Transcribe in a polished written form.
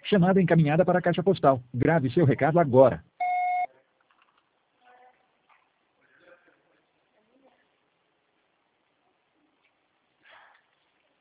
Chamada encaminhada para a caixa postal. Grave seu recado agora.